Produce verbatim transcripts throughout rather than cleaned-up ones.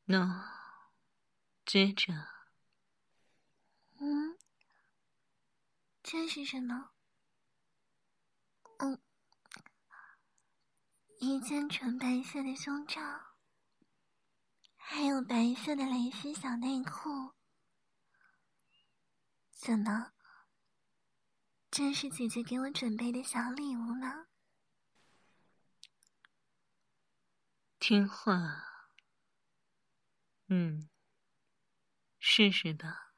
那接着， 嗯，这是什么？嗯，一件纯白色的胸罩，还有白色的蕾丝小内裤。怎么？这是姐姐给我准备的小礼物吗？ 听话。嗯，试试吧。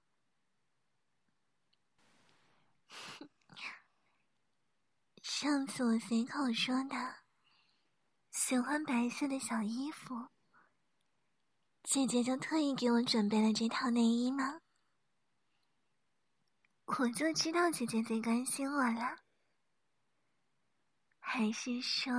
上次我随口说的，喜欢白色的小衣服，姐姐就特意给我准备了这套内衣吗？我就知道姐姐最关心我了。还是说，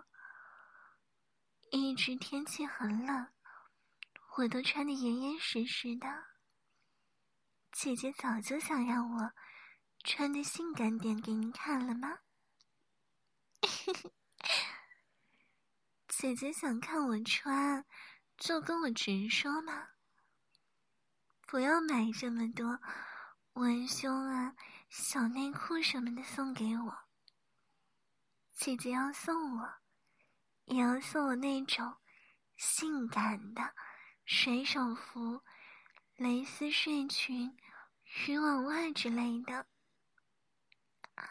一直天气很冷，我都穿得严严实实的，姐姐早就想让我穿得性感点给你看了吗？姐姐想看我穿，就跟我直说嘛，不要买这么多文胸啊、小内裤什么的送给我。姐姐要送我，也要送我那种性感的水手服、蕾丝睡裙、渔网袜之类的。啊、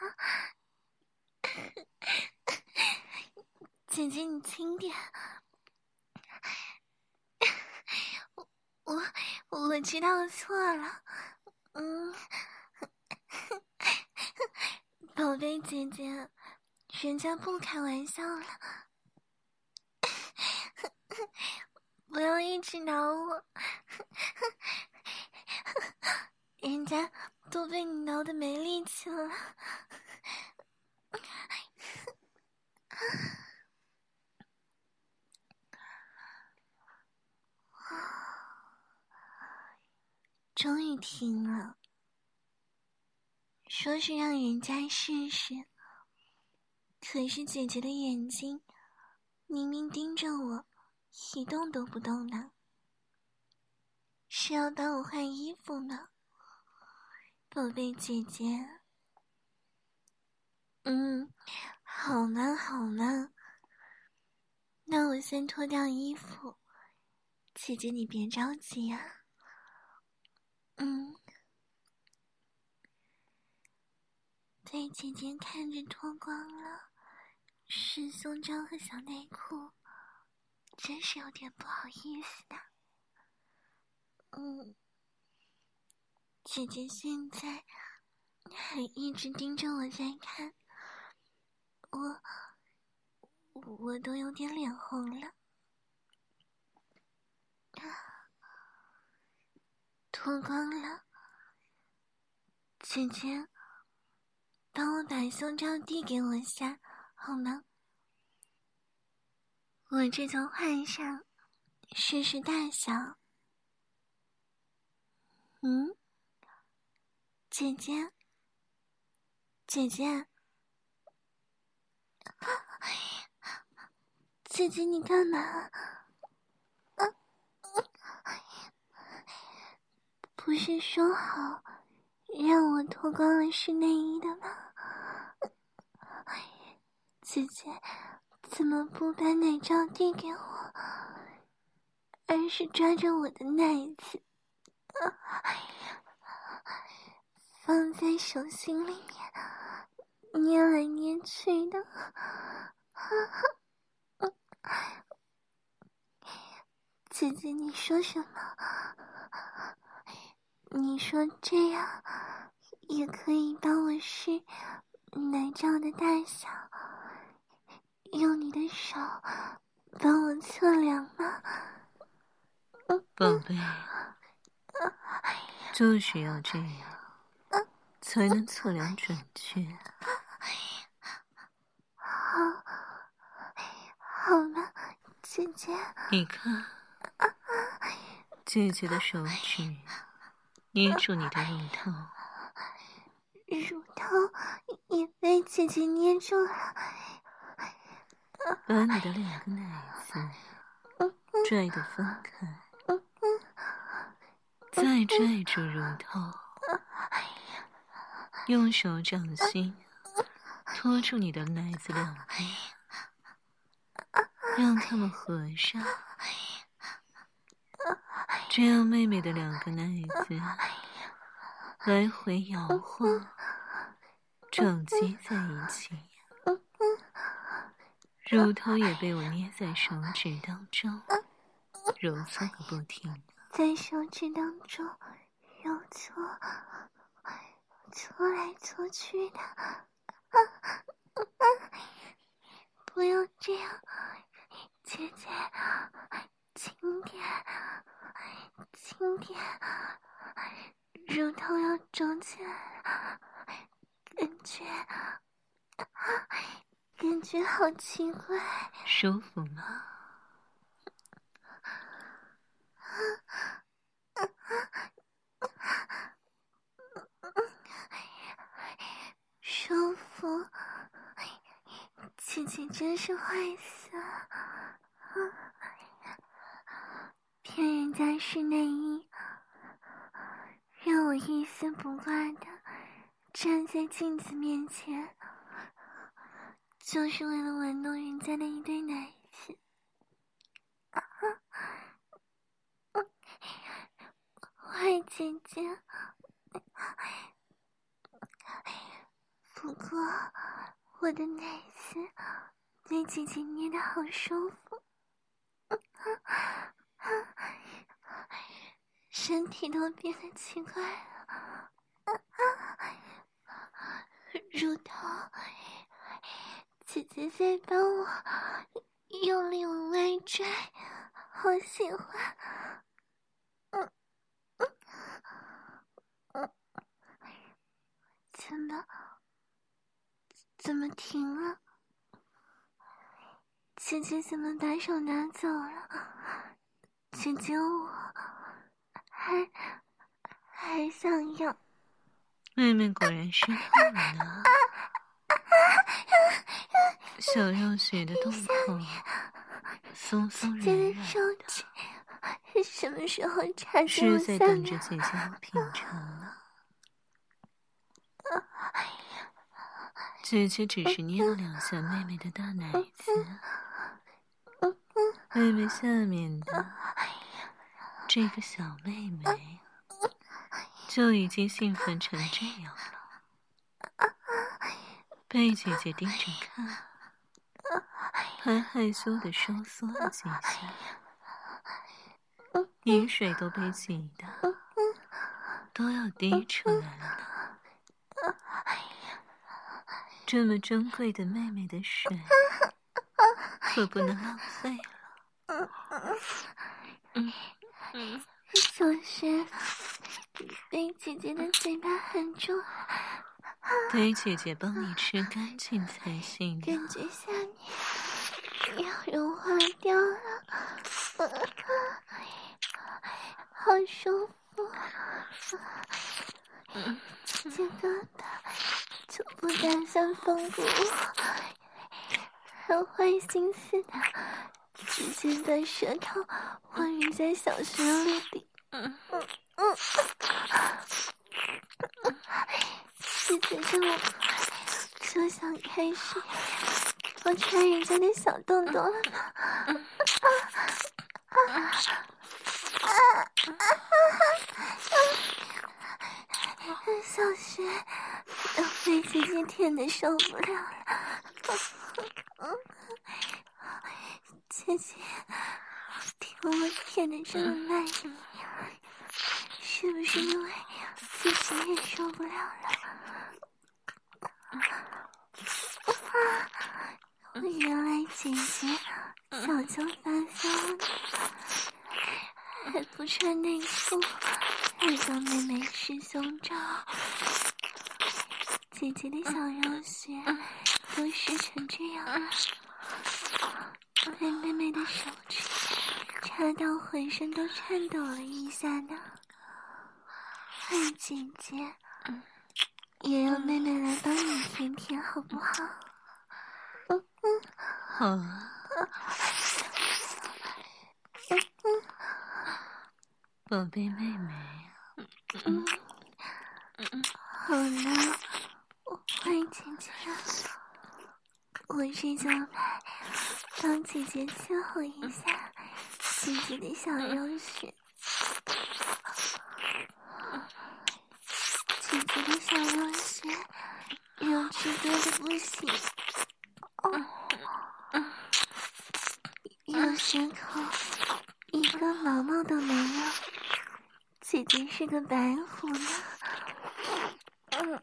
姐姐你轻点，我我我知道错了，嗯，宝贝姐姐，人家不开玩笑了，不要一直挠我，人家都被你挠得没力气了。终于停了，说是让人家试试，可是姐姐的眼睛明明盯着我，一动都不动呢。是要帮我换衣服吗，宝贝姐姐？嗯，好嘛好嘛，那我先脱掉衣服，姐姐你别着急啊。嗯，被姐姐看着脱光了，是胸罩和小内裤，真是有点不好意思的。嗯，姐姐现在还一直盯着我在看，我我都有点脸红了。脱光了，姐姐，帮我把胸罩递给我下，好吗？我这就换上，试试大小。嗯，姐姐，姐姐，姐姐，你干嘛？啊，不是说好让我脱光了试内衣的吗？姐姐，怎么不把奶罩递给我，而是抓着我的奶子，啊，放在手心里面捏来捏去的？姐姐，你说什么？你说这样也可以帮我试奶罩的大小，用你的手帮我测量吗？ 宝贝，就是要这样才能测量准确。 好，好了，姐姐。 你看，姐姐的手指捏住你的乳头， 乳头也被姐姐捏住了。 把你的两个奶子拽得分开，再拽住乳头，用手掌心托住你的奶子两边，让它们合上，这样妹妹的两个奶子来回摇晃，撞击在一起，乳头也被我捏在手指当中，揉搓个不停， 在手指当中揉搓，搓来搓去的。不要这样，姐姐，轻点，轻点，乳头要肿起来了，感觉，感觉好奇怪。 舒服吗？ 舒服，姐姐真是坏死了，骗人家是内衣，让我一丝不挂的站在镜子面前，就是为了玩弄人家的一对奶子。坏姐姐，不过我的奶子被姐姐捏得好舒服，身体都变得奇怪了，乳头，姐姐在帮我用力往外拽，好喜欢。嗯嗯，怎么怎么停了？姐姐怎么把手拿走了？姐姐我还还想要。 妹妹果然是痛呢，小肉血的洞口松松软姐姐的软手指是什么时候插进是我下在等着面？ 姐姐要品尝呢。姐姐只是捏了两下妹妹的大奶子，妹妹下面的这个小妹妹就已经兴奋成这样了，被姐姐盯着看，还害羞地收缩了几下，饮水都被挤得都要滴出来了呢。这么珍贵的妹妹的水可不能浪费了。嗯嗯， 小雪被姐姐的嘴巴含住了， 得姐姐帮你吃干净才行。 感觉下面要融化掉了，好舒服。姐姐根本就不打算放过我，还坏心思的直接把舌头混入在小舌里里。嗯嗯嗯，姐姐这么快就想开始我穿人家的小洞洞了吗？小雪都被姐姐舔得受不了了。姐姐听我舔得这么卖力，是不是因为姐姐也受不了了？原来姐姐早就发现了，还不穿内裤来帮妹妹试胸罩。姐姐的小肉穴都湿成这样了，被妹妹的手指插到浑身都颤抖了一下呢。爱姐姐，也让妹妹来帮你舔舔好不好？嗯嗯， 好啊。 宝贝妹妹。 嗯，好了，慧姐姐，我这就来帮姐姐伺候一下姐姐的小肉穴。姐姐的小肉穴肉质多的不行，哦，有血口一个毛毛都没有，姐姐是个白虎呢。嗯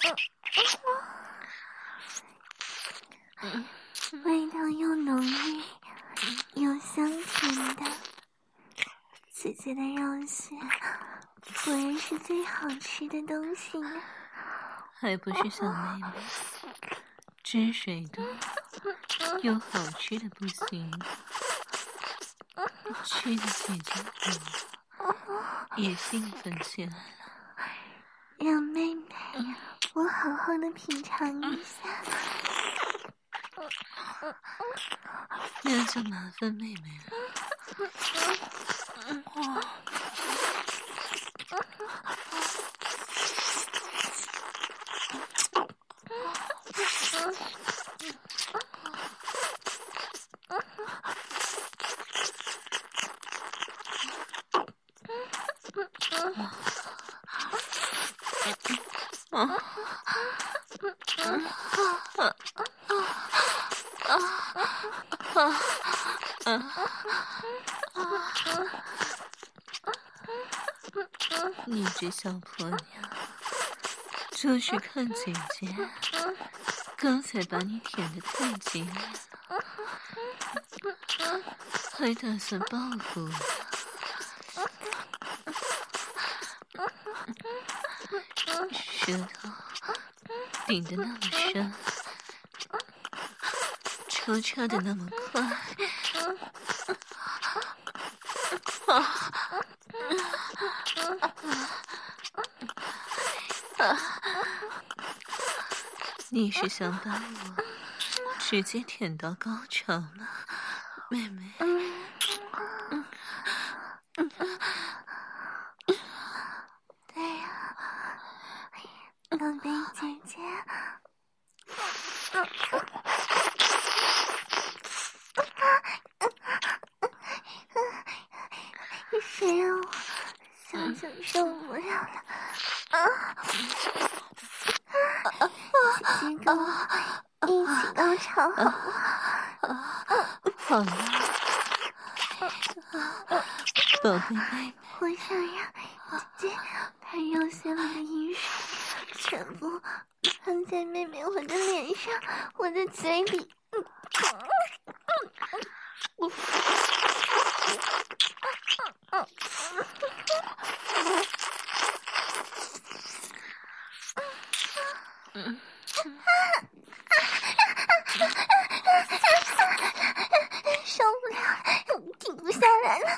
嗯，味道又浓郁又香甜的，姐姐的肉馅果然是最好吃的东西呢。 还不是小妹妹，汁水多又好吃的不行，吃的姐姐我也兴奋起来了。 让妹妹我好好的品尝一下。 那就麻烦妹妹了。你这小婆娘，就是看姐姐刚才把你舔得太激烈了，还打算报复我，舌头顶得那么深，抽插得那么快，啊！你是想把我直接舔到高潮吗，妹妹？ 对呀，宝贝姐姐。谁让我想想受不了了啊！姐姐跟我一起高潮好不好？ 好了，宝贝妹妹， 我想让姐姐把肉馅里的饮水全部喷在妹妹我的脸上、我的嘴里。 嗯， 受不了，停不下来了。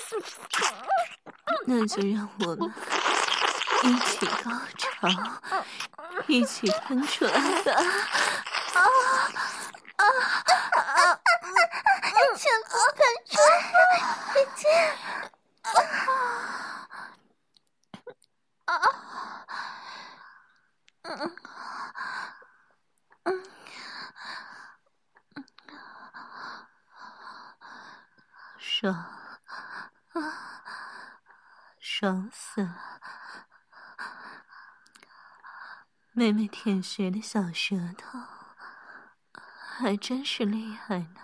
那就让我们一起高潮，一起喷出来吧！ 啊啊啊！全部喷出来，姐姐！啊啊！嗯嗯。 爽，爽死了！妹妹舔穴的小舌头还真是厉害呢，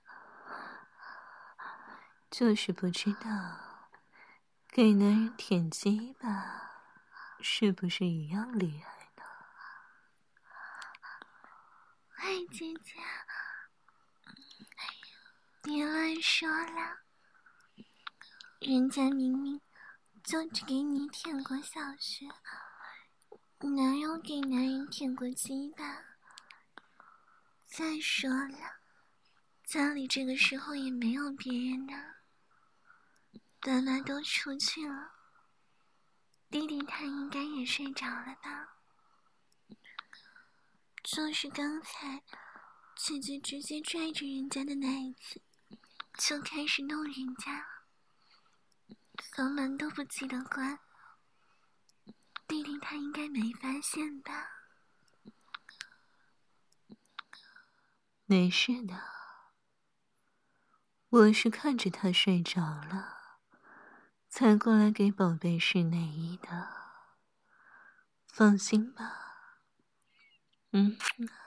就是不知道给男人舔鸡巴是不是一样厉害呢？ 喂，姐姐，别乱说了，人家明明就只给你舔过小穴，哪有给男人舔过鸡巴？再说了，家里这个时候也没有别人呢，爸妈都出去了，弟弟他应该也睡着了吧？就是刚才姐姐直接拽着人家的奶子就开始弄人家， 房门都不记得关，弟弟他应该没发现吧？ 没事的，我是看着他睡着了，才过来给宝贝试内衣的。放心吧。嗯。